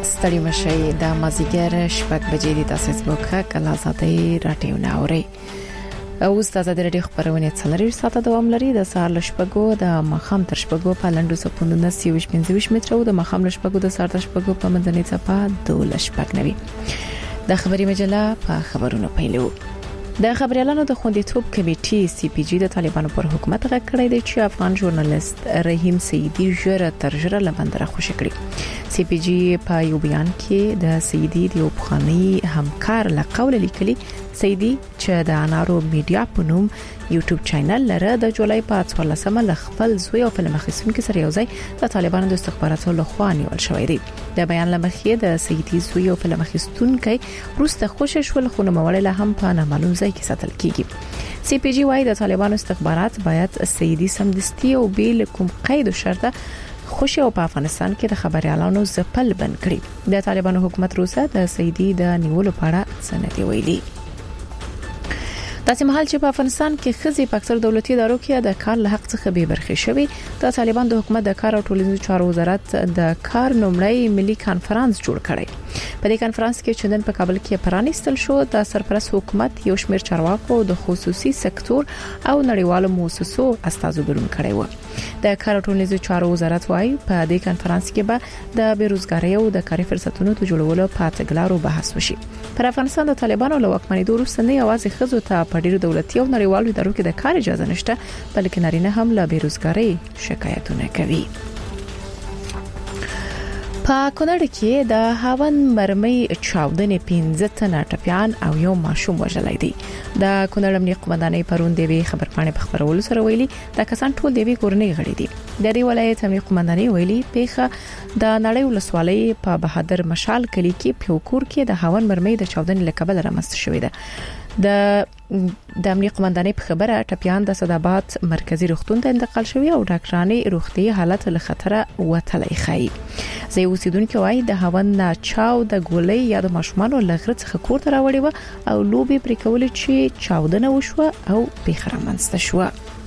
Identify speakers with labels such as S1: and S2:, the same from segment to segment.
S1: ستړي مشي د مازیګر شپږ بجې د تاسیس بوخه کلا ساتي راټیو ناوري او استاد د رډي خبرونه څلوري ساعته دوام لري د سهار لشپګو د مخام تر شپګو په لندو سپوندونه 25 متر او د مخام لشپګو د سهار تر شپګو په منځنۍ صفه 2 لشپګ نوي د خبري مجله په خبرونو پیلو د خبريالانو د خوندیتوب کمیټې سی پی جی د طالبانو پر حکومت غږ کړی دی چې افغان ژورنالیست رحیم سیدی ژر تر ژره لبندره خوشی کړی سی پی جی په یو بیان کې د سیدی د پخوانی همکار لقول لیکلي سیدی چې د انارو میډیا په نوم یوټیوب چینل لري د جولای په 14مه ل خپل زوی او فلم اخیستونکو سره یوځای د طالبانو د استخباراتو لخوا نیول شوی دی د بیان لمخې د سیدی زوی او فلم اخیستونکو روسته خوشی شول خو نو موړل هم په نامعلوم ځای کې ساتل کیږي سی پی جی وايي د طالبانو استخبارات باید سیدی سمدستي او بیل کوم قید او شرطه خوشی او په افغانستان کې د خبريالانو ځپل بند کړي د طالبانو حکومت روسه د سیدی د نیولو په اړه سند ویلي داسې مهال چې په افغانستان کې خزي په اکثر دولتي ادارو کې د کار له حق څخه به برخې شوی د طالبان د حکومت د کار او ټولنیزو چارو وزارت د کار نومړی ملي کانفرنس جوړ کړی په دې کانفرنس کې چې نن په کابل کې پرانیستل شو د سرپرست حکومت یو شمېر چارواکو د خصوصي سکتور او نړیوالو مؤسسو استازو ګډون کړی و د کار او ټولنیزو چارو وزارت وايي په دې کانفرنس کې به د بیروزګاری او د کاري فرصتونو د جوړولو په تګلارو بحث وشي پر افغانستان د طالبانو له واکمنۍ وروسته نه یوازې خزو ته په ډیرو دولتي او نړیوالو ادارو کې د کار اجازه نشته بلکې نارینه هم له بیروزګاری شکایتونه کوي په کونړ کې د هاون مرمۍ چاودنې 15 تنه ټپيان او یو ماشوم وژلای دي د کونړ امنیت قومندانۍ پرون دی خبرپاڼې په خبرولو سره ویلي دا کسان ټول دی کورنۍ غړي دي د دې ولایت امنیت قومندانۍ ویلي پیخه د نړۍ ولسوالۍ په بهادر مشال کلی کې پیوکور کې د هاون مرمۍ د چاودنې لکبل رامست شوې ده د امنیت قومندانۍ په خبره ټپيان د صدابات مرکزی روغتون ته انتقال شوی او ډاکټرانو روغتي حالت له خطر وتلای خي زه اوسیدونکو وايي د هاون چاو د ګولۍ یا د ماشومان لغړ څخه کور ته راوړی و او لوبي پرې کول چې چاودنه وشوه او پیخرمنسته شوه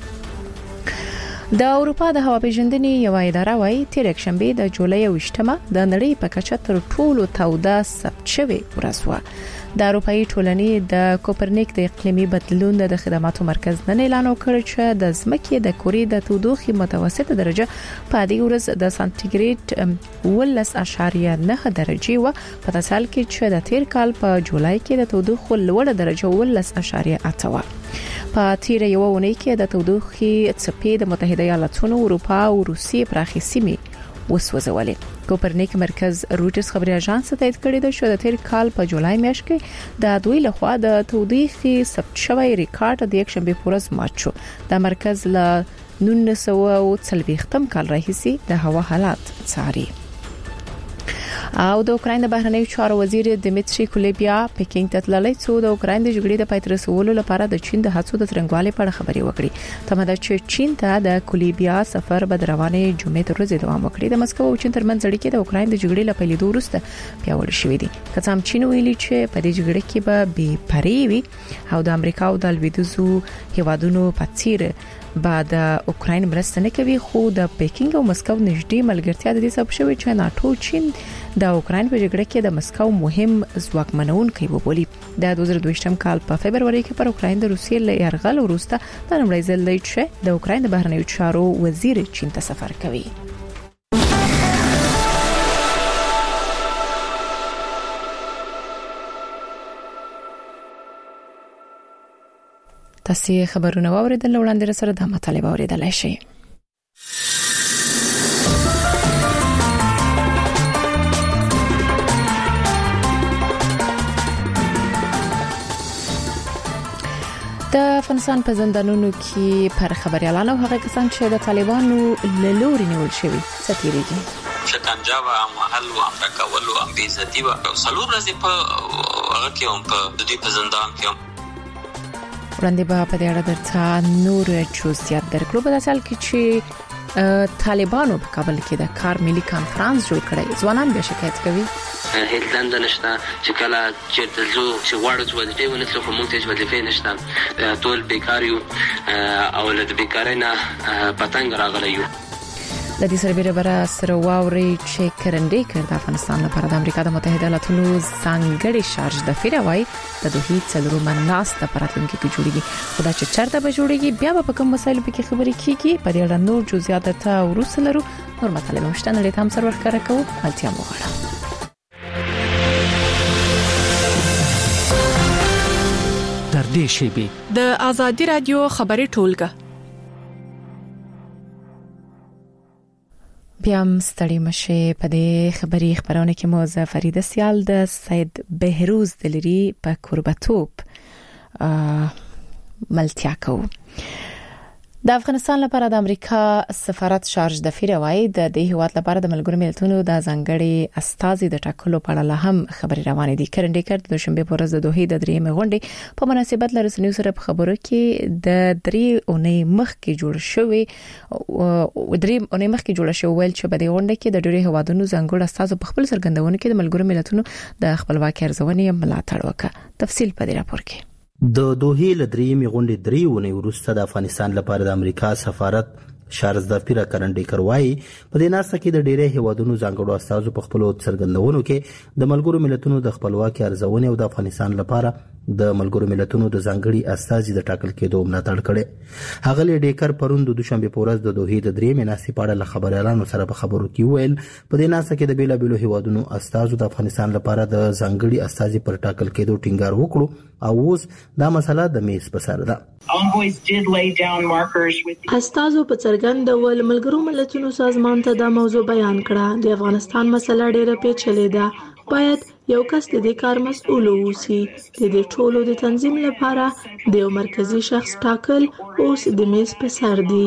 S1: د اروپا د هوا پیژندنې یو اداره وايي تیر یکشنبه د جولای 28مه د نړۍ په کچه تر ټولو توده ثبت شوی ورسوه د اروپאי ټولنې د کوپرنیک د اقلیمي بدلون د خدماتو مرکز نن اعلان وکړ چې د ځمکې د کورې د تودوخې متوسطه درجه په دې ورځ د سانتیګریډ 12.9 درجه و په تاسال کې چې د تیر کال په جولای کې د تودوخې لوړه درجه 12.8 و په تیر یو ونې کې د تودوخې څپې د متحده ایالاتونو اروپا او روسیې پراخي سیمې وسوځولې کوپرنیک مرکز روټرز خبري اژانس تایید کړی دی چې د تیر کال په جولای میاشت کې د دوی لخوا د تودوخې ثبت شوی ریکارډ د یک شنبه پورز مات شو د مرکز له 1940 کال راهیسي د هوا حالات څاري او د اوکرين د بهرنیو چارو وزیر دمیتری کولبیا پکینګ ته تللی څو د اوکرين د جګړې د پای ته رسولو لپاره د چین د هڅو د ترنګوالي په اړه خبري وکړي تمه ده چې چین ته د کولبیا سفر به روانه جمعې تر ورځې دوام وکړي د مسکو او چین ترمنځ اړیکې د اوکرين د جګړې لپاره لیدو وروسته پیاوړې شوې دي کڅام چین ویلي چې په دې جګړې کې به بې پرې وي او د امریکا او د لویدیځو هیوادونو په څیر بعد اوکرين مرسته نه کوي خو د پکینګ او مسکو نږدې ملګرتیا د دې سبب شوی چې ناتو چین د اوکرين په جګړه کې د مسکو مهم ځواکمنونکي وبولي د 2022 کال په فبرवरी کې پر اوکرين د روسیې له یرغل وروسته د نړۍ ځل دی چې د اوکرين د بهرنیو چارو وزیر چین ته سفر کوي تاسو خبرونه واوریدل وړاندې سره د مطالبه اوریدلای شئ د افغانستان په زندانونو کې پر خبريالانو هغه کسان چې د طالبانو له لوري نیول شوی ستیریږي
S2: شکنجه و محل و امریکا ولو ام بیزتی و سلور ورځې په هغه کې هم په دې په زندان کې
S1: وړاندې به په دې اړه درته نور جزئیات درکړو په داسې حال کې چې طالبانو په کابل کې د کار ملي کانفرنس جوړ کړی ځوانان به شکایت کوي
S3: هیڅ دنده نشته چې کله چې تلو چې غواړو چې وظیفه ونسلو خو موږ ته وظیفه نشته ټول بیکار یو او له بیکارۍ نه پتنګ راغلی یو
S1: د دې سره بیره سره واوري چې کرندې کړ د افغانستان لپاره د امریکا د متحده ایالاتونو ځانګړي شارج د فیروای د دوه څلورو مناس د پراتلونکو کې جوړیږي خدا چې چرته به جوړیږي بیا به کوم مسایل په کې خبرې کیږي په دې اړه نور جزئیات ته ورسلرو نور مطالب مشته نه هم سر ورکړه کوو ملتیا مغړه
S4: در دې شیبه
S5: د ازادي رادیو خبري ټولګه
S1: بیا ستړي مشه په دې خبري خبرونه کې موزه فرید سیال د سید بهروز دلری په قربتوب ملتیا کوو د افغانستان لپاره د امریکا سفارت شارج د فیروای د دې هیواد لپاره د ملګرو ملتونو د ځانګړي استازي د ټاکلو په اړه هم خبري روانې دي کرندې کړ د شنبه په ورځ د دوه د درېمې غونډې په مناسبت لرسنیو سره په خبرو کې د درې اونۍ مخکې جوړ شوی ویل چې په دې غونډه کې د ډېرو هیوادونو ځانګړي استازو په خپل سرګندونو کې د ملګرو ملتونو د خپلواکۍ ارزونې ملاتړ وکړ تفصیل په دې راپور کې
S6: د دوه لدرېمې غونډې دریونه وروسته د افغانستان لپاره د امریکا سفارت شارز د پیرا کرندې کروای په دې ناسه کې د ډېرې هیوادونو ځانګړو استازو په خپل څرګندونو کې د ملګرو ملتونو د خپلواکۍ ارزونې او د افغانستان لپاره د ملګرو ملتونو د ځانګړي استازي د ټاکل کېدو ملاتړ کړي هغه ډیکر پروند د دوشنبه په ورځ د دوه د درېمې ناسې په اړه خبريالانو سره په خبرو کې ویل په دې ناسه کې د بیلابیلو هیوادونو استازو د افغانستان لپاره د ځانګړي استازي پر ټاکل کېدو ټینګار وکړو او اوس دا مسله د میز په سر ده
S7: استازو په څرګند ډول ملګرو ملتونو سازمان ته دا موضوع بیان کړه د افغانستان مسله ډېره پیچلې ده باید یو کس د دې کار مسؤل اوسي د دې ټولو د تنظیم لپاره د یو مرکزی شخص ټاکل اوس د میز په سر دی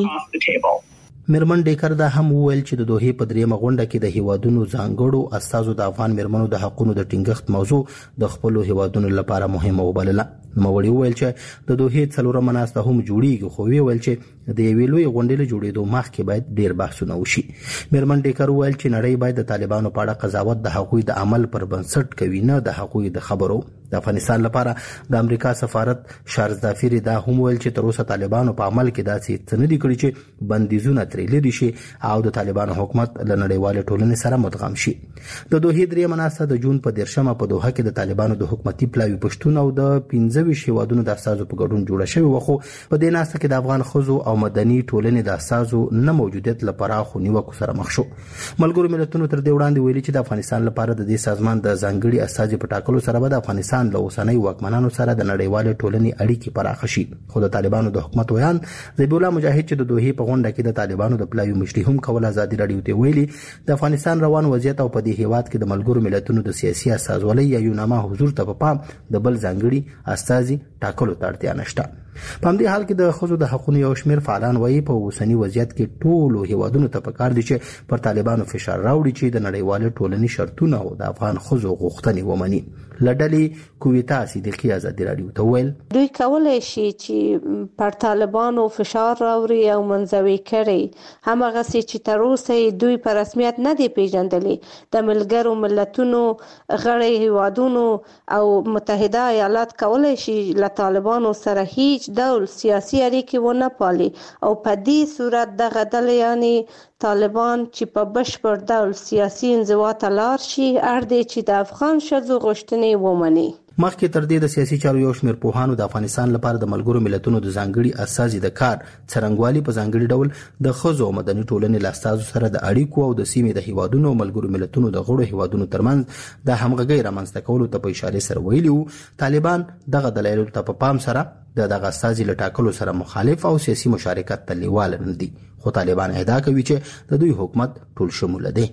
S6: مرمن ډیکر دا هم وویل چې د دوه په دریمه غونډه کې د هیوادونو ځانګړو استازو د افغان مرمنو د حقوقو د ټینګښت موضوع د خپل هیوادونو لپاره مهمه وبلله نوموړي وویل چې د دوه څلورو مناسته هم جوړیږي خو ویل چې د یوې لوی غونډې له جوړېدو مخکې باید ډیر بحثونه وشي مرمن ډیکر وویل چې نړۍ باید د طالبانو په اړه قضاوت د حقوقي د عمل پر بنسټ کوي نه د حقوقي د خبرو د افغانستان لپاره د امریکا سفارت شارز دافری دا هم ویل چې تر اوسه طالبانو په عمل کې داسې څه نه دي کړی چې بندیزونه ترې لري شي او د طالبانو حکومت له نړیوال ټولنې سره مدغم شي د دوه درې مناسبه د جون په 10مه په دوحه کې د طالبانو د حکومتي پلاوی پښتون او د 15 هیوادونو د استازو په ګډون جوړه شوی وخو په دې ناسه کې د افغان خزو او مدني ټولنې د استازو نه موجودیت لپاره خو نیوکو سره مخ شو ملګرو ملتونو تر دې وړاندې ویلي چې د افغانستان لپاره د دې سازمان د ځانګړي استازي په ټاکلو سره به د افغانستان له اوسنۍ واکمنانو سره د نړیوال ټولنې اړیکې پراخ شي خو د طالبانو د حکومت ویان ذبیح الله مجاهد چې د دوه په غونډه کې د طالبانو د پلاوی مشري هم کول ازادي رادیو ته ویلي د افغانستان روان وضعیت او په دې هیواد کې د ملګرو ملتونو د سیاسي اساسولۍ یا یونامه حضور ته په پام د بل ځانګړي استازي ټاکلو ته اړتیا نشته په همدې حال کې د خزو د حقوقو یو شمېر فعالان وایي په اوسنی وضعیت کې ټولو هیوادونو ته پکار دي چې پر طالبانو فشار راوړي چې د نړیوال ټولنې شرطونه او د افغان خزو غوښتنې ومني لډلې کویتا صدیقی ازادي رادیو ته ویل
S8: دوی کولای شي چې پر طالبانو فشار راوړي او منځوي کړي همغه چې تر اوسه دوی په رسمیت نه دی پیژندلې د ملګرو ملتونو غړي هیوادونو او متحده ایالات کولای شي له طالبانو سره هیڅ ډول سیاسي اړیکې ونه پالي او په دې صورت دغه ډلې یعنی طالبان چې په بشپړ ډول سیاسي انزوا ته لاړ شي اړ دی چې د افغان ښځو غوښتنې ومني
S6: مخکې تر دې د سیاسي چارو یو شمېر پوهانو د افغانستان لپاره د ملګرو ملتونو د ځانګړي اساسي د کار څرنګوالي په ځانګړي ډول د خزو مدني ټولنې له استازو سره د اړیکو او د سیمې د هیوادونو او ملګرو ملتونو د غړو هیوادونو ترمنځ د همغږۍ رامنځته کولو ته په اشاره سره ویلي طالبان دغه دلایل ته په پام سره دغه استازي له ټاکلو سره مخالف او سیاسي مشارکت ته لیواله نه دي خو طالبان ادعا کوي چې د دوی حکومت ټول شموله دی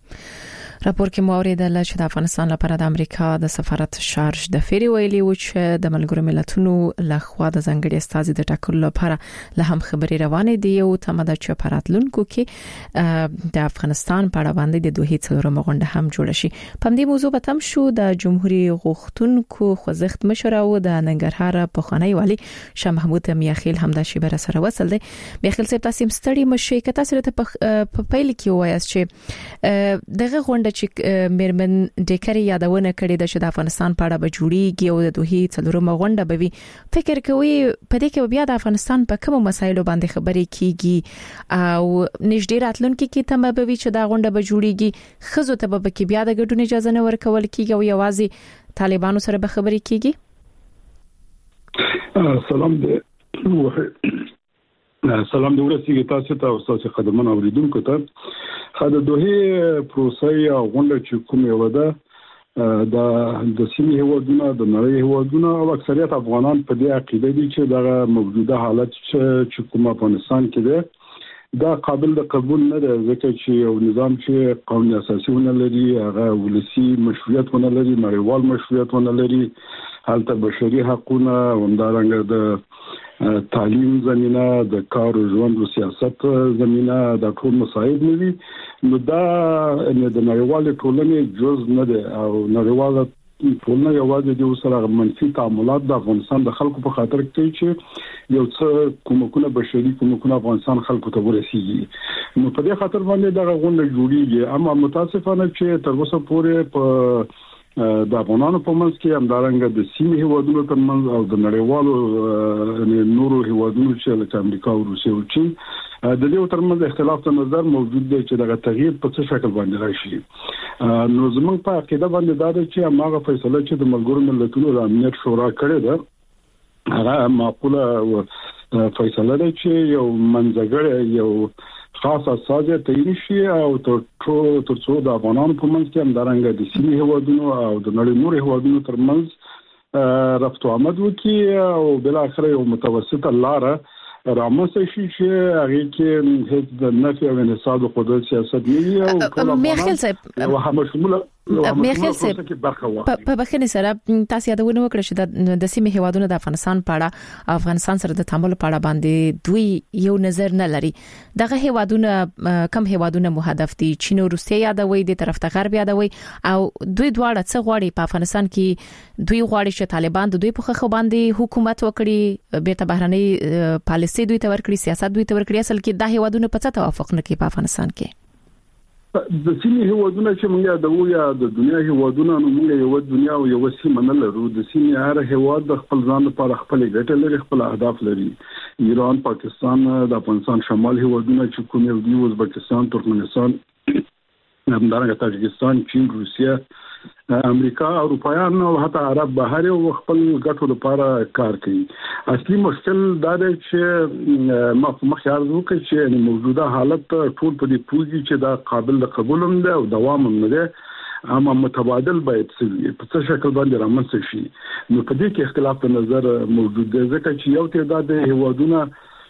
S1: راپور کې موریدل چې د افغانستان لپاره د امریکا د سفارت شارج د فری ویلي و چې د ملګرو ملتونو لخوا د ځانګړي استازي د ټاکلو لپاره له هم خبري روانې دي او تمه ده چې پراتلونکو کې د افغانستان په اړه باندې د دوه څلورم غونډه هم جوړ شي په دې موضوع به تم شو د جمهوریت غوښتونکو خوځښت مشر او د ننګرهار په خاني والي شاه محمود میاخیل هم د شبره سره وصل دي میاخیل صاحب تاسو ستړي مشي کته سره په پیل کې وایي چې دغه غونډه غونډه چې میرمن ډیکر یادونه کړې ده چې د افغانستان په اړه به جوړیږي او د دوه څلورمه غونډه به وي، فکر کوي په دې کې بیا د افغانستان په کومو مسایلو باندې خبرې کیږي او نږدې راتلونکي کې تم به وي چې دا غونډه به جوړیږي، خزو ته به کې بیا د ګډون اجازه نه ورکول کیږي او یوازې طالبانو سره به خبرې کیږي؟
S9: سلام د ورسېږي تاسو ته او تاسو خدمت اوریدونکو ته. د دوه پروسې او غونډه چې کومه وده د سیمې هیوادونو د نړۍ هیوادونو او اکثریت افغانان په دې عقیده دي چې دا موجوده حالت چې کوم افغانستان کې ده دا قابل د قبول نه ده، ځکه چې یو نظام چې قانوني اساسيونه لري، هغه ولسی مشروعیتونه لري، نړیوال مشروعیتونه لري، هلته بشري حقوقونه همدارنګه د تعلیم زمينه، د کار او ژوند او سیاست زمينه، د ټول مسایل دي. نو دا د نړیوال ټولنې جزء نه ده او نړیوال ټولنه یوازې د وسره منفي تعاملات د افغانستان د خلکو په خاطر کوي چې یو څه کومکونه بشري کومکونه افغانستان خلکو ته ورسیږي. نو په دې خاطر باندې دا غونډه جوړیږي، اما متاسفانه چې تر اوسه پورې په د افغانانو په منځ کې همدارنګه د سیمې هیوادونو ترمنځ او د نړیوالو نورو هیوادونو چې لکه امریکا او روسیه او چین د دې ترمنځ اختلاف د نظر موجود دی چې دغه تغییر په څه شکل باندې راشي. نو زموږ په عقیده باندې دا دی چې هغه فیصله چې د ملګرو ملتونو د امنیت شورا کړې ده هغه معقوله فیصله ده چې یو منځګړی یو خاص اساسه تعین شي او تر څو د افغانانو په منځ کې همدارنګه د سیمې هیوادونو او د نړۍ نور هیوادونو ترمنځ رفت آمد وکړي او بل اخر یو متوسطه لار رامنځته شي چې هغه کې هیڅ د نفي او انحصار د قدرت سیاست نه وي او ټول افغانان او هم شموله
S1: په بخښنې سره تاسو یادونه وکړه چې د سیمې هیوادونو د افغانستان په اړه افغانستان سره د تعامل په اړه باندې دوی یو نظر نه لري. دغه هیوادونه کم هیوادونه مهدف دي؟ چین او روسیه یادوي، د طرف ته غرب یادوي او دوی دواړه څه غواړي په افغانستان کې؟ دوی غواړي چې طالبان د دوی په خخو باندې حکومت وکړي، بیرته بهرنۍ پالیسي دوی ته ورکړي، سیاست دوی ته ورکړي. اصل کې د هیوادونو په څه توافق نه کوي په افغانستان کې؟
S9: د سیمې هیوادونه چې موږ د ویا د دنیا هیوادونه نو موږ یو دنیا او یو سیمه نه لرو. د سیمې هر هیواد د خپل ځان لپاره خپل ګټه لري، خپل اهداف لري. ایران، پاکستان، د افغانستان شمال هیوادونه چې کوم یو دی، ازبکستان، ترکمنستان، همدارنګه تاجکستان، چین، روسیه، امریکا، اروپایان او حتی عرب بهر او خپل ګټو لپاره کار کوي. اصلي مشکل دا دی چې مخکې عرض وکړ چې موجوده حالت ټول په دې پوزي چې دا قابل د قبول هم ده او دوام هم نه ده، اما متبادل باید په څه شکل باندې رامنځته شي. نو په دې کې اختلاف د نظر موجود دی، ځکه چې یو تعداد هیوادونه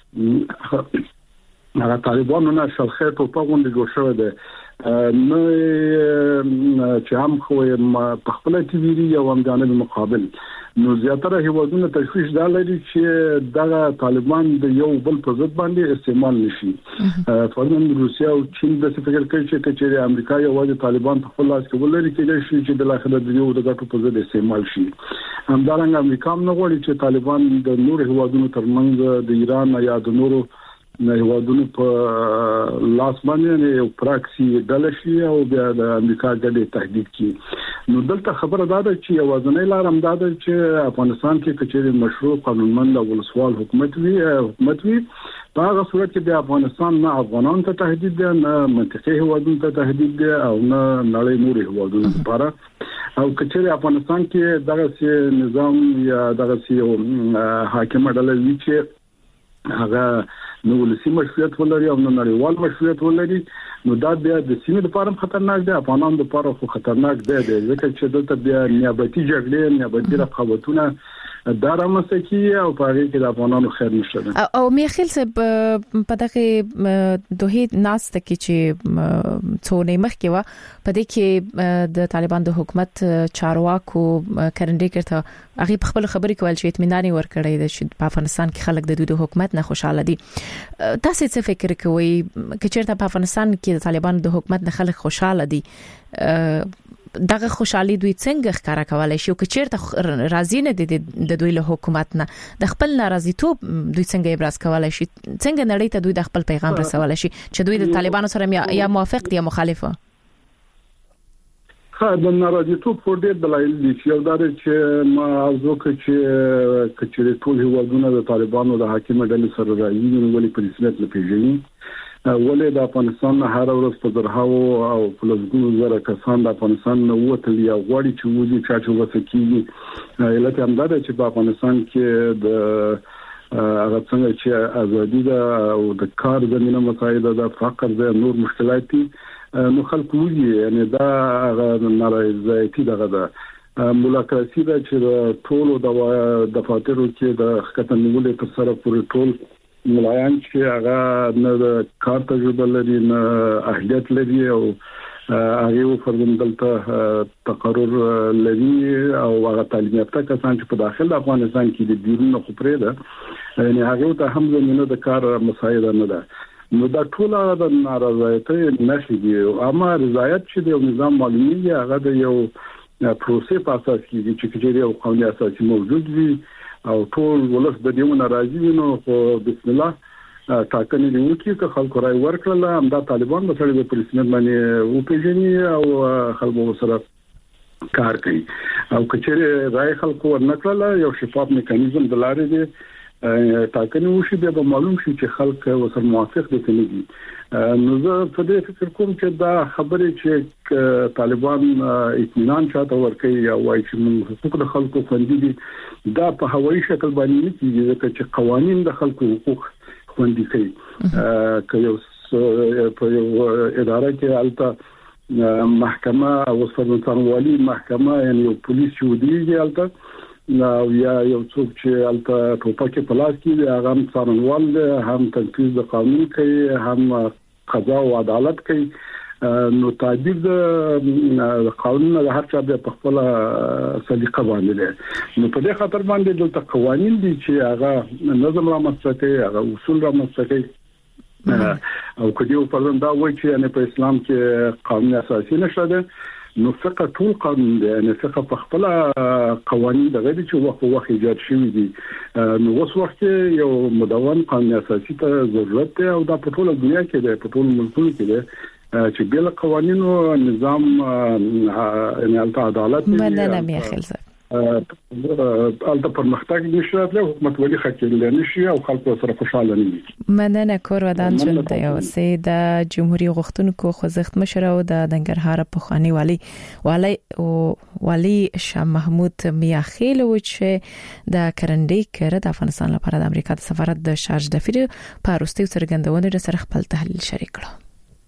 S9: هغه طالبانو نه شلخه ټوپه غونډه جوړ شوې ده نه چې هم خو په خپل تیویری یو هم جانب مقابل. نو زیاتره هیوادونه تشویش دا لري چې دا طالبان د یو بل په ضد باندې استعمال نشي. فرضاً روسیه او چین د فکر کوي چې امریکا یوازې طالبان په خپل لاس کې ولري کېږي چې د اخر د یو د ګټو په ضد استعمال شي. همدارنګه امریکا هم نه غواړي چې طالبان د نور هیوادونو ترمنځ د ایران یا د نورو هیوادونو په لاس باندې یو پراکسي ډله شي او بیا د امریکا ګډه تهدید کی. نو دلته خبره دا ده چې یوازنۍ لار هم دا ده چې افغانستان کې کچېری مشروع قانونمند او ولسوال حکومت وي په هغه صورت کې د افغانستان نه افغانان ته تهدید دی، نه منطقي هیوادونو ته تهدید دی او نه نړۍ نور هیوادونو لپاره. او کچېری افغانستان کې دغه نظام یا دغه حاکم ډله وي چې هغه نو ولسی مشروعیت ولري او نړیوال مشروعیت ولري، نو دا بیا د سیمې لپاره خطرناک دی، افغانانو لپاره خو خطرناک دی ځکه چې دلته بیا نیابتي جګړې، نیابتي رقابتونه دا رامنځته کیږي او په هغه کې د افغانانو خیر نشته.
S1: او میخیل صاحب په دغه دوه ناست کې چې څو مخکې و په دې کې د طالبان د حکومت چارواکو کرندې کړه هغه په خپل خبرې کول چې اطمینان ورکړی دی چې په افغانستان کې خلک د دوی د حکومت نه خوشاله دي. تاسو څه فکر کوئ چې چیرته په افغانستان کې د طالبان د حکومت نه خلک خوشاله دي؟ دغه خوشحالي دوی څنګه ښکارا کولای شي او که چیرته راضی نه دي د دوی له حکومت نه د خپل ناراضیتوب دوی څنګه ابراز کولای شي؟ څنګه نړۍ ته دوی د خپل پیغام رسولای شي چې دوی د طالبانو سره یا موافق دي یا مخالفه؟
S9: د ناراضیتوب په ډېر دلایل دي چې یو دا چې ما ازوکه چې کچېره ټول هیوادونه د طالبانو د حاکم ډلې سره راځي نو ولې په رسمیت نه پیژني ولې د افغانستان هر ورځ په درهاو او په لږونو زره کسان د افغانستان نو وتل یا غواړي چې وځي چې وسکیږي علت هم دا چې په افغانستان کې د هغه څنګه چې ازادي ده او د کار زمينه مسایل ده فقر ده نور مشکلات دي نو خلکو وی یعنی دا نارضایتي دغه ده ملاقاتي ده چې ټول د دفاترو کې د خطر نیولې تر سره پورې ټول ملایان چې هغه نه کار تجربه لري نه اهلیت لري او هغه فرضندلته تقرر لري او هغه تعلیم یافته کسان چې په داخل افغانستان کې د بیرون خبرې ده یعنی هغه ته هم زمينه د کار مسایل نه ده نو دا ټول د نارضایتۍ نشي دي اما رضایت چې د نظام معلومي هغه د یو پروسې په اساس کې چې کېږي او قانوني اساس موجود وي او ټول ولس د دې ناراضي نو بسم الله ټاکنې دی چې خلکو راي ورکړل هم دا طالبان د سړي په رسمیت باندې او پیژني او خلکو سره کار کوي او کچېره راي خلکو ورنکړل یو شفاف میکانیزم د لارې دی ټاکنې وشي به معلوم شي چې خلک وسره موافق دي کني دي نو زه په دې فکر کوم چې دا خبره چې طالبان اطمینان چاته ورکوي او وايي چې موږ حقوق د خلکو خوندي دي دا په هوایي شکل باندې نه کیږي ځکه چې قوانين د خلکو حقوق خوندي کوي که یو په یو اداره کې البته محکمه او سرنوشتوالي محکمه یعنی یو پولیس ودیږي البته نو یا یو څوک چې البته ټوپک په لاس کې هغه هم څارنوال هم تنفيذ د قانون کوي هم قضا او عدالت کوي نو تعبیر د قانون د هر چا په خپل سلیقه باندې ده نو په دې خاطر باندې د قوانين دي چې هغه نظم رامنځته کوي هغه اصول رامنځته کوي او کله په پروندا وایي چې په اسلام کې قانون اساسي نشته ده نو فقط ټول قانون دی نه فقط په خپل قوانين د غیر چې وخت ایجاد شوی دي نو اوس وخت یو مدون قانون اساسي ته ضرورت دی او دا په ټول دنیا کې دی په ټول ملکونو کې دی چې بل قوانینو نظام ان عدالت
S1: مننه میخیل
S9: البته پرمختګ نشي راتلی حکومت ولی خکېل نشي او خلکو سره خوشاله نه دي
S1: مننه کور ودان جون د یو سي د جمهوریت غوښتونکو خوځښت مشر او د دنګرهار پخوانی والی شاه محمود میاخیل و چې د کرندې کړه د افغانستان لپاره د امریکا د سفارت د شارج دفیر په وروستي څرګندونه سره خپل تحلیل شریک کړ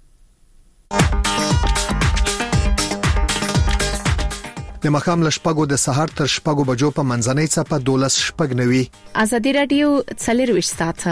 S10: د مخام لشپګو د سحر تر شپګو بجو په منځنۍ صفه 12 شپګ نوي
S1: ازادي رادیو 24 ساعته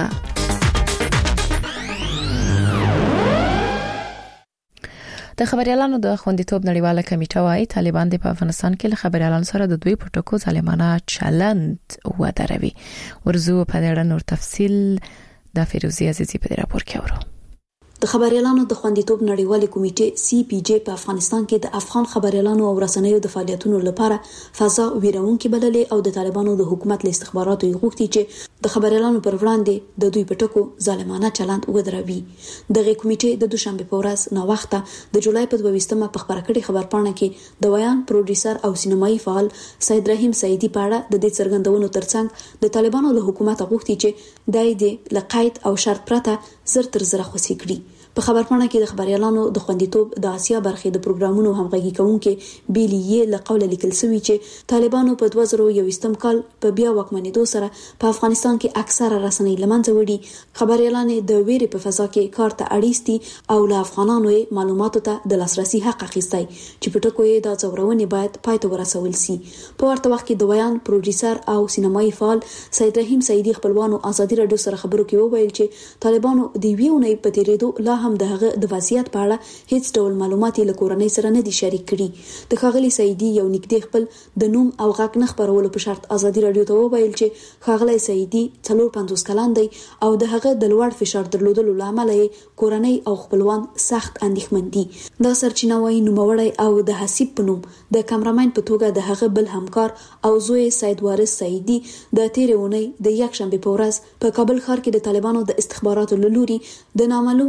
S1: د خبريالانو د خوندیتوب نړیواله کمیټه وايي طالبان د افغانستان کې له خبريالانو سره د دوی پټکو ظالمانه چلند ودروي ورزو په اړه نور تفصيل د فیروزی عزیزی په راپور کې اورو
S11: د خبريالانو د خوندیتوب نړیواله کمیټه سی پی جی په افغانستان کې د افغان خبريالانو او رسنیو د فعالیتونو لپاره فضا ویرونکې بللې او د طالبانو د حکومت له استخباراتو غوښتي چې د خبريالانو پر وړاندې د دوی پټکو ظالمانه چلند ودروي دغه کمیټه د دوشنبه په ورځ نو وخته د جولای په 22مه په خبره کړي خبرپاڼه کې د ویان پروډوسر او سینمایي فعال سید رحیم سعیدی په اړه د دې څرګندونو ترڅنګ د طالبانو له حکومت غوښتي چې دای د لقید او شرط پرته زر تر زر خوسي کړي په خبرپاڼه کې د خبريالانو د خوندیتوب د آسیا برخې د پروګرامونو همغږي کوونکې بیلیه لقول لیکل شوی چې طالبانو په 2021 کال په بیا واکمنېدو سره په افغانستان کې اکثره رسنۍ لمنځه وړي خبريالان د ویرې په فضا کې کار ته اړیستي او له افغانانو معلوماتو ته د لاسرسي حق اخیستي چې په ټکو یې د څورونې باید پای ته ورسول شي په ورته وخت کې د ویان پروډوسر او سینمایي فعال سید رحیم سعیدی خپلوانو ازادي رادیو سره خبرو کې وویل چې طالبانو د ویونې په تیریدو لا هم دغه د وضعیت په اړه هیڅ ډول معلومات له کورنۍ سره نه دي شریک کړي د خاغلی سعیدی یو نږدې خپل د نوم او غږ نه خبرولو په شرط ازادي رادیو ته وویل چې خاغلی سعیدی 450 کلن دی او د هغه د لوړ فشار درلودلو لامل یې کورنۍ او خپلوان سخت اندېښمن دي دا سرچینه وايي نوموړی او د حسیب په نوم د کیمرامین په توګه د هغه بل همکار او زوی سید وارث سعیدی د تیرونی د یک شنبه په ورځ په کابل ښار کې د طالبانو د استخباراتو لوري د نامعلوم دلایل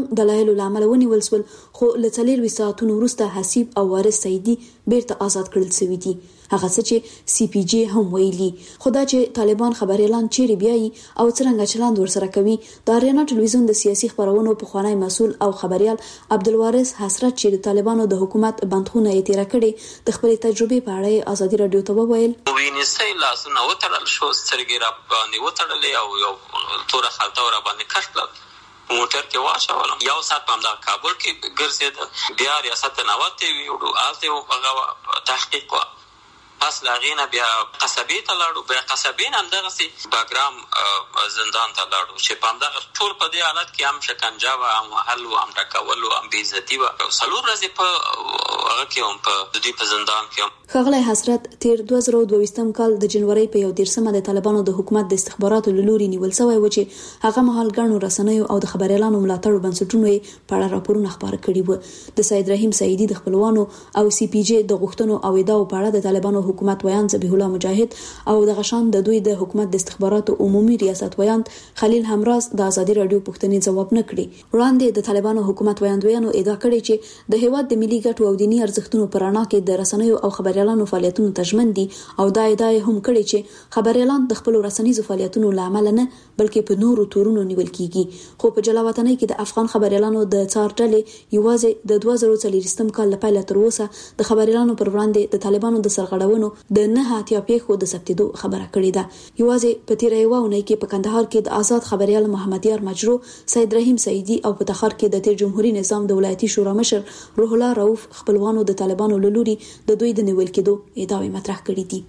S11: ویلو لامل ونیول شول، خو له 4 ساعتونو وروسته حسیب او وارث سعیدي بیرته آزاد کړل شوي دي. هغه څه چې سی پی جی هم ویلي. خدا چې طالبان خبر اعلان چیرې بیاي او څنګه چلند ورسره کوي، د اریانا ټلویزیون د سیاسي خبرونو په خوانی مسول او خبريال عبدالوارث حسرت چې د طالبانو د حکومت بندخونه یې تیر کړي د خپل تجربه په اړه ازادي رادیو ته وویل.
S2: وینسي لاسونه وتړل شو، سترګې را باندې وتړلې او یو تور خلطه را باندې کښل موټر کې واچولم. یو سات په همدغه کابل کې ګرځېده، بیا ریاست نوته ویوړو آلته هغه تحقیق و. پس لاغینه بیا قصبې ته لاړو، بیا قصبې هم دغه سي باګرام زندان ته لاړو چې په همدغه ټول په دې حالت کې هم شکنجه و، هم وهل و، هم ټکول و، هم بېعزتي و. 4 ورځې په هغه کې هم په دوی په زندان کې.
S11: ښاغلی حسرت تیر 2022 کال د جنوري په 1 د طالبانو د حکومت د استخباراتو لوري نیول شوی و چې هغه مهال ګڼو رسنیو او د خبر اعلانو ملاتړو بنسټونو په اړه راپورونه خبره کړي وو. د سید رحیم سعیدي د خپلوانو او سی پی جی د غوښتنو او ادعاو په اړه د طالبانو حکومت ویان ذبیح الله مجاهد او د غشان د دوی د حکومت د استخباراتو عمومي ریاست ویان خلیل همراز د ازادي رادیو پوښتنې جواب نه کړي. وړاندې د طالبانو حکومت ویاندویانو ادعا کړې چې د هیواد د ملي ګټو او دینی ارزښتونو پر اړه کې د رسنیو او خبر اعلانو فعالیتونو تضمین دي او دا ادعا هم کړې چې خبر اعلان د خپل رسنیزو فعالیتونو لامل نه بلکې په نورو تورونو نیول کیږي. خو په جلاوطنۍ کې د افغان خبر اعلانو د څار ډلې یوازې د 2024 کال لپاره تر اوسه د خبر اعلانو پر وړاندې د طالبانو د سرغړونو د نه اتیا پیښو د ثبتېدو خبره کړې ده. یوازې په تیر یو ونې کې په کندهار کې د آزاد خبريال محمد یار مجرو، سید رحیم سعیدي او په تخار کې د تیر جمهوریت نظام د ولایتي شورا مشر روح الله رؤوف خپلوانو د طالبانو لوري د دوی د نیول کېدو ادعاوې مطرح کړې دي.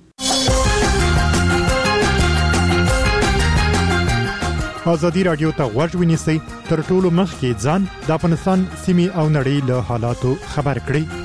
S12: ازادي رادیو ته غوږ ونیسئ، تر ټولو مخکې ځان د افغانستان سیمې او نړۍ له حالاتو خبر کړئ.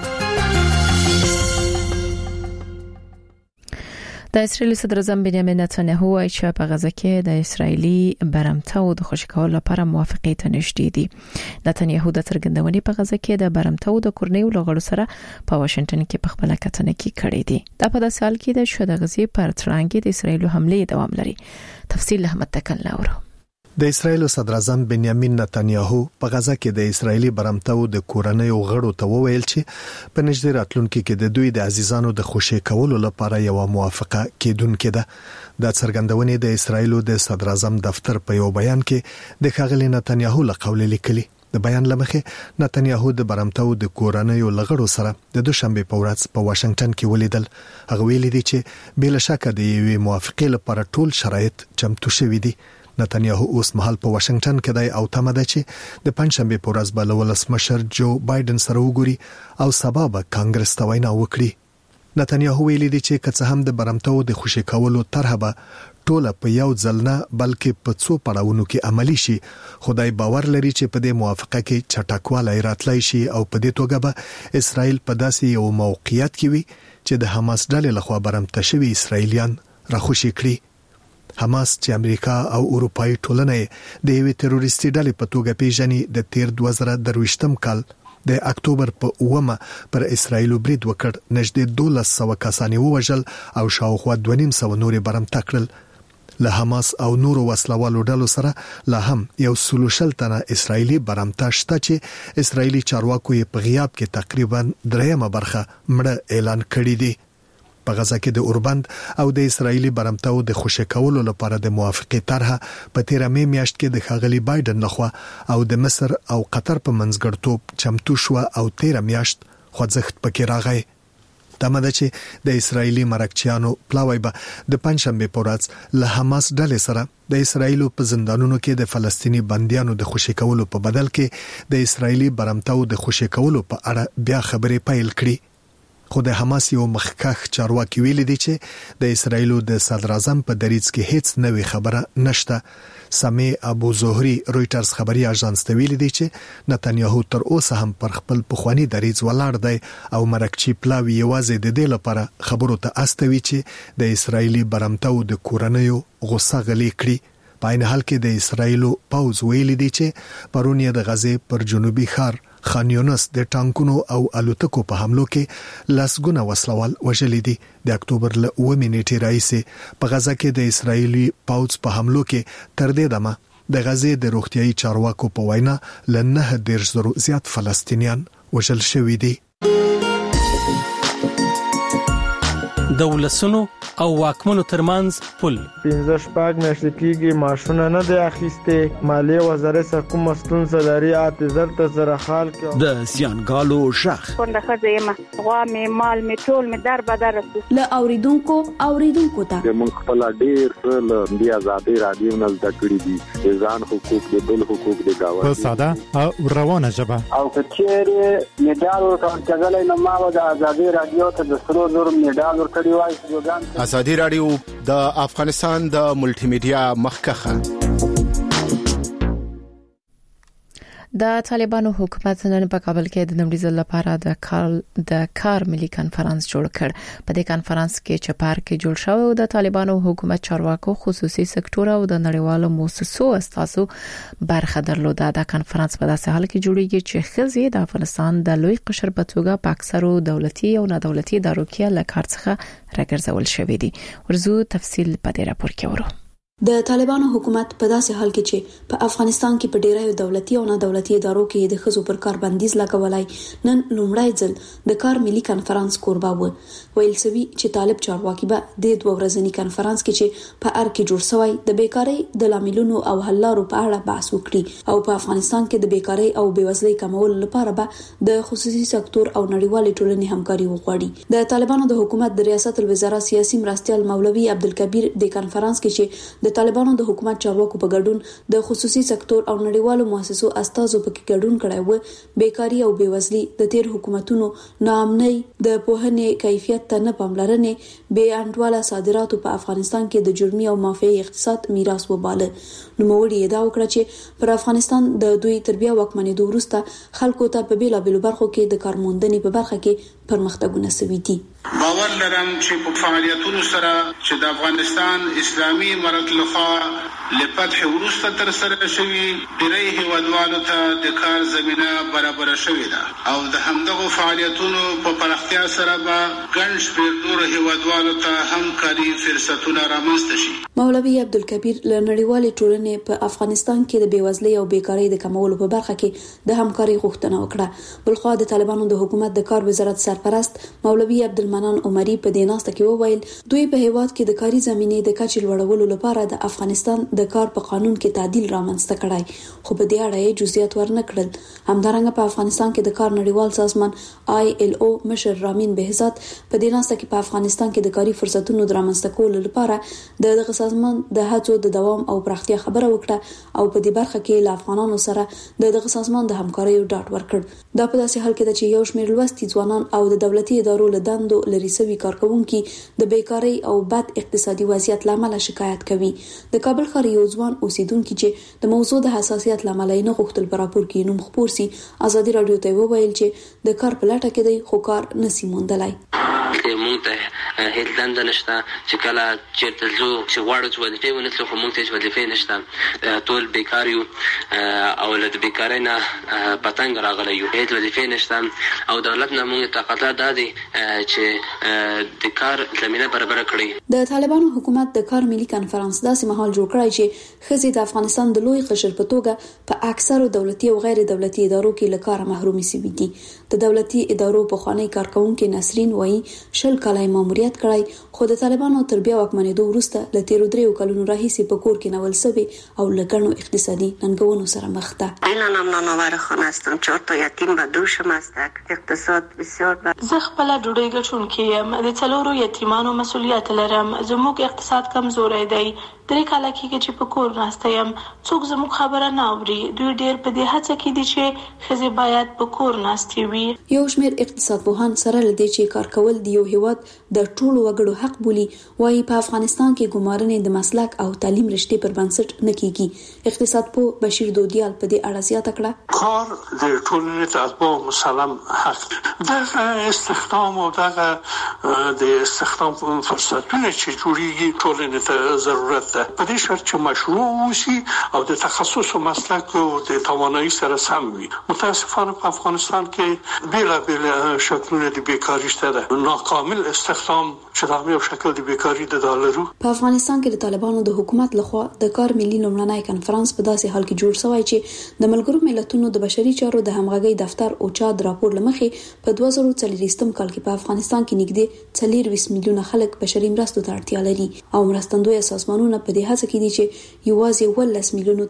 S1: د اسرائیل صدر اعظم بنیامین نتانیاهو وايي چې په غزه کې د اسرایلی برمتو د خوشی کولو لپاره موافقه ته نشټې دي. نتانیاهو د څرګندونې په غزه کې د برمتو د کورنیو لغړو سره په واشنگټن کې په خپل کتنه کې کړې دي. دا په داسې حال کې د شود غزې پر ترانګې د اسرایل حمله دوام لري. تفصیل احمد تکل ناورو.
S10: د اسرایل صدر اعظم بنیامین نتانیاهو په غزه کې د اسرایلی برمتو د کورنیو غړو ته وویل چې په نږدې راتلونکي کې د دوی د عزیزانو د خوشی کولو لپاره یو موافقه کېدونکې ده. د څرګندونې د اسرایل د صدر اعظم دفتر په یو بیان کې د ښاغلي نتانیاهو لقول لیکلي. د بیان لمخې نتانیاهو د برمتو د کورنیو لغړو سره د دوشنبه په ورځ په واشنگټن کې ولیدل. هغه ویلي دي چې بل شک د یوې موافقې لپاره ټول شرایط چمتو شوي دي. نتانیاهو اوس مهال په واشنگټن کې دی او تمه ده چې د پنځشنبه په ورځ به ولسمشر جو بایدن سره وګوري او سبا به کانګرس ته وینا وکړي. نتانیاهو ویلي دی چې که څه هم د برمتو د خوشی کولو طرحه به ټوله په یو ځل نه بلکې په څو پړاوونو کې عملی شي، خدای باور لري چې په دې موافقه کې چټکوالی راتلای شي او په دې توګه به اسرائیل په داسې یو موقعیت کې وي چې د حماس ډلې لخوا برمته شوي اسرائیلیان راخوشي کړي. حماس چې امریکا او اروپאי ټولنه د یوې تروریستي ډلې په توګه پیژني د تیر 2023 کال د اکتوبر په 9 پر اسرائیل برید وکړ. نږدې 1200 کسان ووژل او شاوخوا 250 نور برمته کړل. له حماس او نورو وسلوالو ډلو سره لا هم یو سلوشل تنه اسرائیلی برمته شته چې اسرائیلی چارواکو یې په غیاب کې تقریبا 3 برخه مړه اعلان کړی دی. په غزه کې د اوربند او د اسرایلی برمتو د خوشی کولو لپاره د موافقه طرحه په 13 مې میاشت کې د ښاغلي بایدن لخوا او د مصر او قطر په منځګړتوب چمتو شو او 13 میاشت خوځښت پکې راغی. تمه ده چې د اسرایلی مرکچیانو پلاوی به د پنځشنبه په ورځ له حماس ډلې سره د اسرایل په زندانونو کې د فلسطینی بنديانو د خوشی کولو په بدل کې د اسرایلی برمتو د خوشی کولو په اړه بیا خبرې پیل کړي. خو د حماس یو مخکښ چارواکي ویلي دی چې د اسرایل د صدر اعظم په دریځ کې هیڅ نوې خبره نشته. سامي ابو زهري رويټرز خبري اژانس ته ویلي دی چې نتانیاهو تر اوسه هم پر خپل پخوانی دریځ ولاړ دی او مرکچی پلاوی یوازې د دې لپاره خبرو ته استوي چې د اسرایلی برمتو د کورنیو غوسه غلي کړي. په عین حال کې د اسرایل پوز ویلي دی چې پرونی د غزې پر جنوبي ښار خان یونس د ټانکونو او الوتکو په حملو کې لاسګونه وسلوال وژلي دي. د اکتوبر له 9 نیټې راځي په غزه کې د اسرایلی پوز په حملو کې تر دې دمه د غزې د روغتيایي چارواکو په وینا ل 9,000 زیات فلسطینیان وژل شوي دي.
S4: د ولسونو او واکمنو ترمنځ پل
S13: 15 میاشتې کېږي ماشونه نه دی اخیسته. مالیه وزارت سره کوم ستونزه لري اعتذار ته زره حال کې
S4: د زیانګالو شخ
S14: څنګه خزه غوا می مال می ټول می در بدر
S11: ل اوریدونکو ته
S15: موږ خپل ډیر له دی آزادي رادیو نه زده کړی دي ځان حقوق د بل حقوق د گاوند
S12: په ساده او روانه ژبه
S16: او کچېره میډال ورکړل نه ما د آزادي رادیو ته د سرو زر میډال ورکړی وای.
S17: آزادي رادیو د افغانستان د ملټي میډیا مخکخه.
S1: د طالبانو حکومت نن په کابل کې د نړۍ ځل لپاره د کار ملي کانفرنس جوړ کړ. په دې کانفرنس کې چپار کې جوړ شو د طالبانو حکومت چارواکو خصوصي سکتور او د نړیوالو مؤسسو استازو برخه درلوده. د کانفرنس په داسې حال کې جوړیږي چې خزي د افغانستان د لوی قشر په توګه په اکثرو دولتي او نه دولتي ادارو کې له کار څخه راګرځول شوې دي. ورزو تفصیل په دې راپور کې ورو.
S11: د طالبانو حکومت په داسې حال کې چې په افغانستان کې په ډیرو دولتي او نه دولتي ادارو کې د خزو پر کار بندیز لګولای نن لومړی ځل د کار ملي کانفرنس کوربه و. ویل سوي چې طالب چارواکي به د 2 ورځنی کانفرنس کې چې په ار کې جوړ شوی د بیکاری د لاملونو او حل لارو په اړه بحث وکړي او په افغانستان کې د بیکاری او بیوزلۍ کمولو لپاره به د خصوصي سکتور او نړیوال ټولنې همکاري وغواړي. د طالبانو د حکومت د ریاست الوزرا سیاسي مرستيال مولوي عبدالکبیر د کانفرنس کې چې د طالبانو د حکومت چارواکو په ګډون د خصوصي سکتور او نړیوالو مؤسسو استازو په کې ګډون کړی و. بیکاری او بیوزلي د تیر حکومتونو ناامنۍ د پوهنې کیفیت ته نه پاملرنې بې انډوله صادراتو په افغانستان کې د جرمي او مافیایي اقتصاد میراث وباله. نوموړي ادعا وکړه چې پر افغانستان د دوی تربیه وکمنېدو وروسته خلکو ته په بیلابېلو برخو کې د کارموندنې په برخه کې پرمختګونه شوي دي.
S18: باور لرم چې په فعالیتونو سره چې د افغانستان اسلامي امارت لخوا لفتح ورسته تر سره شوی ډیری هیوادوالو ته د کار زمينه برابر شوې ده او د همدغه فعالیتونو په پراختیا سره به ګڼ شمېر نور هیوادوالو ته همکاري فرصتونه رامنځته شي.
S11: مولوي عبدالکبیر له نړیوالې ټولنې په افغانستان کې د بیوزلۍ او بیکاری د کمولو په برخه کې د همکاري غوښتنه وکړه. بلخوا د طالبانو د حکومت د کار وزارت سرپرست مولوي عبدالمنان عمري په دې ناسته کې وویل دوی په هیواد کې د کاري زمینې د کچې لوړولو لپاره د افغانستان د کار په قانون کې تعدیل رامنځته کړای خو په دې اړه یې جزئیات ورنکړل. همدارنګه په افغانستان کې د کار نړیوال سازمان ILO مشر رامین بهزاد په دې ناسته کې په افغانستان کې د کاري فرصتونو د رامنځته کولو لپاره دغه سازمان د هڅو د دوام او پراختیا خبره وکړه او په دې برخه کې له افغانانو سره دغه سازمان د همکارۍ ډاډ ورکړ. دا په داسې حال کې ده چې یو شمېر لوستي ځوانان او د دولتي ادارو له دندو لري سوي کارکونکي د بیکاری او بد اقتصادي وضعیت لامل شکایت کوي. د کابل ښار یو ځوان اوسیدونکو چې د موضوع د حساسیت لامل نه غوښتل پر راپور کې نوم خپور سي آزادي رادیو ته وویل چې د کار په لټه کې دی خو کار نسی موندلای.
S3: مونږ ته هیڅ دنده نشته چې کله چیرته ځو چې غواړو چې وظیفې ونسلو خو مونږ ته هیڅ وظیفې نشته. ټول بیکار یو او له بیکارۍ نه پتنګ راغلی یو. هیڅ وظیفې نشته او دولت نه مونږ ته قطع دا دی چې د کار زمینه برابر کړي.
S11: د طالبانو حکومت د کار ملي کانفرنس داسې مهال جوړ کړی چې خزي د افغانستان د لوی قشر په توګه په اکثرو دولتي او غیر دولتي ادارو کې له کار محرومي سوي دي. د دولتي ادارو په خوانی کارکونکو نسرین وایي 10 کالای ماموریت کړی خو د طالبانو تربیه وکمنېدو وروسته له 13 کلونو راهیسې په کور کې نول سوي او لګڼو اقتصادي ننګونو سره مخ ده.
S19: اینم نانوار خانه هستم 4 تا یتیم و دوشم هستک اقتصاد بسیار بد.
S7: زه خپل ډوډۍ ګټونکې یم د 4 یتیمانو مسؤلیت لرم. زموږ اقتصاد کمزوری دی. 3 کاله کېږي چې په کور ناسته یم. څوک زموږ خبره نه اوري. دوی ډېر په دې هڅه کې دي چې ښځې باید په کور ناستې وي.
S11: یو شمېر اقتصاد پوهان سره لدی چې کار کول د یو هیواد د ټولو وګړو حق بولي وایي په افغانستان کې ګمارنې د مسلک او تعلیم رشتې پر بنسټ نه کیږي. اقتصاد پوه بشیر دودیال په دې اړه زیاته کړه
S20: کار د ټولنې ته اتباع مسلم حق دغه استخدام او دغه د استخدام فرصتونه چې جوړیږي ټولنې ته ضرورت ده په دې شرط چې مشروع وشي او د تخصص او مسلک او د توانایي سره سم وي. متاسفانه په افغانستان کې بیلابیل شکلونه د بیکاری شته ده. ناکامل استخدام چې دا یو شکل د بیکاری د ډالرو.
S11: په افغانستان کې د طالبانو د حکومت لخوا د کار ملي لومړنی کنفرانس په داسې حال کې جوړ شوی چې د ملګرو ملتونو د بشري چارو د همغږي دفتر او چا د راپور لمخې په 2040 کال کې په افغانستان کې نږدې 40 میلیونه خلک بشري مرستو ته اړتیا لري او مرستندوی سازمانونه په دې هڅه کې دي چې یوازې 10 میلیونه